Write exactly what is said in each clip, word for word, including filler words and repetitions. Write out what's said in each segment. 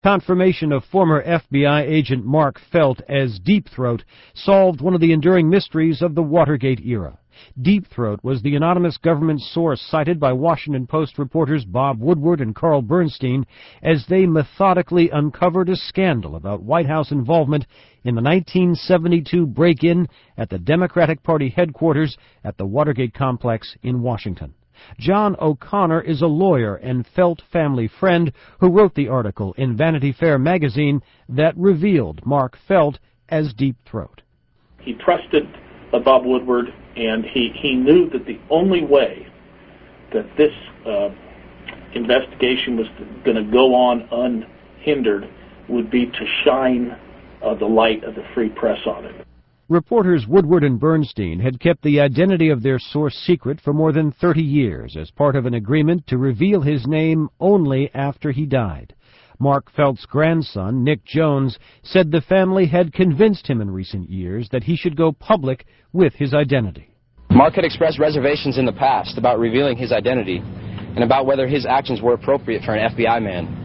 Confirmation of former F B I agent Mark Felt as Deep Throat solved one of the enduring mysteries of the Watergate era. Deep Throat was the anonymous government source cited by Washington Post reporters Bob Woodward and Carl Bernstein as they methodically uncovered a scandal about White House involvement in the nineteen seventy-two break-in at the Democratic Party headquarters at the Watergate complex in Washington. John O'Connor is a lawyer and Felt family friend who wrote the article in Vanity Fair magazine that revealed Mark Felt as Deep Throat. He trusted uh, Bob Woodward, and he, he knew that the only way that this uh, investigation was going to go on unhindered would be to shine uh, the light of the free press on it. Reporters Woodward and Bernstein had kept the identity of their source secret for more than thirty years as part of an agreement to reveal his name only after he died. Mark Felt's grandson, Nick Jones, said the family had convinced him in recent years that he should go public with his identity. Mark had expressed reservations in the past about revealing his identity and about whether his actions were appropriate for an F B I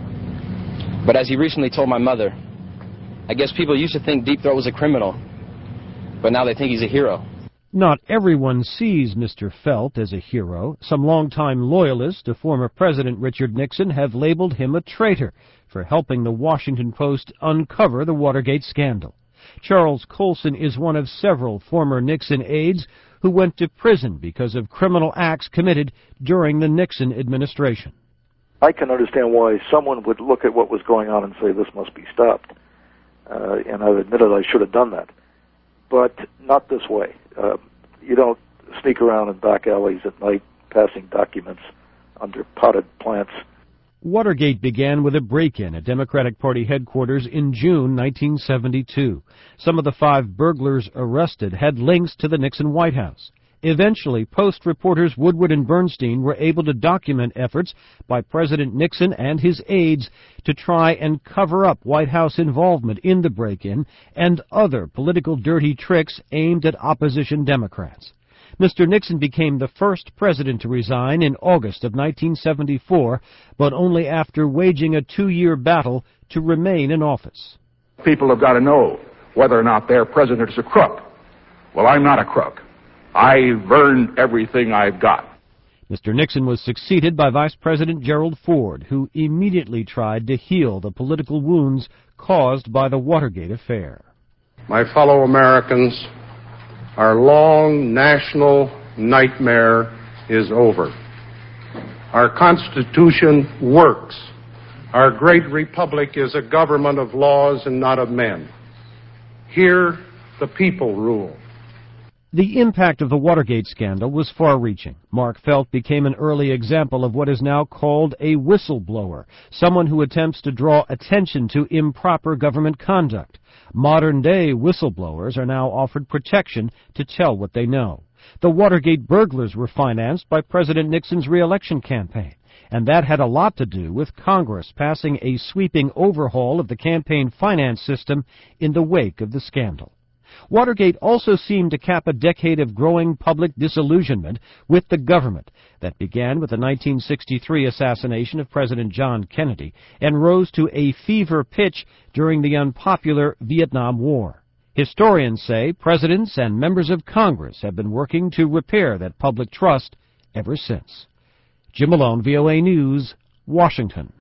man. But as he recently told my mother, I guess people used to think Deep Throat was a criminal, but now they think he's a hero. Not everyone sees Mister Felt as a hero. Some longtime loyalists to former President Richard Nixon have labeled him a traitor for helping the Washington Post uncover the Watergate scandal. Charles Colson is one of several former Nixon aides who went to prison because of criminal acts committed during the Nixon administration. I can understand why someone would look at what was going on and say this must be stopped. Uh, and I've admitted I should have done that. But not this way. Uh, you don't sneak around in back alleys at night passing documents under potted plants. Watergate began with a break-in at Democratic Party headquarters in June nineteen seventy-two. Some of the five burglars arrested had links to the Nixon White House. Eventually, Post reporters Woodward and Bernstein were able to document efforts by President Nixon and his aides to try and cover up White House involvement in the break-in and other political dirty tricks aimed at opposition Democrats. Mister Nixon became the first president to resign in August of nineteen seventy-four, but only after waging a two-year battle to remain in office. People have got to know whether or not their president is a crook. Well, I'm not a crook. I've earned everything I've got. Mister Nixon was succeeded by Vice President Gerald Ford, who immediately tried to heal the political wounds caused by the Watergate affair. My fellow Americans, our long national nightmare is over. Our Constitution works. Our great republic is a government of laws and not of men. Here, the people rule. The impact of the Watergate scandal was far-reaching. Mark Felt became an early example of what is now called a whistleblower, someone who attempts to draw attention to improper government conduct. Modern-day whistleblowers are now offered protection to tell what they know. The Watergate burglars were financed by President Nixon's re-election campaign, and that had a lot to do with Congress passing a sweeping overhaul of the campaign finance system in the wake of the scandal. Watergate also seemed to cap a decade of growing public disillusionment with the government that began with the nineteen sixty-three assassination of President John Kennedy and rose to a fever pitch during the unpopular Vietnam War. Historians say presidents and members of Congress have been working to repair that public trust ever since. Jim Malone, V O A News, Washington.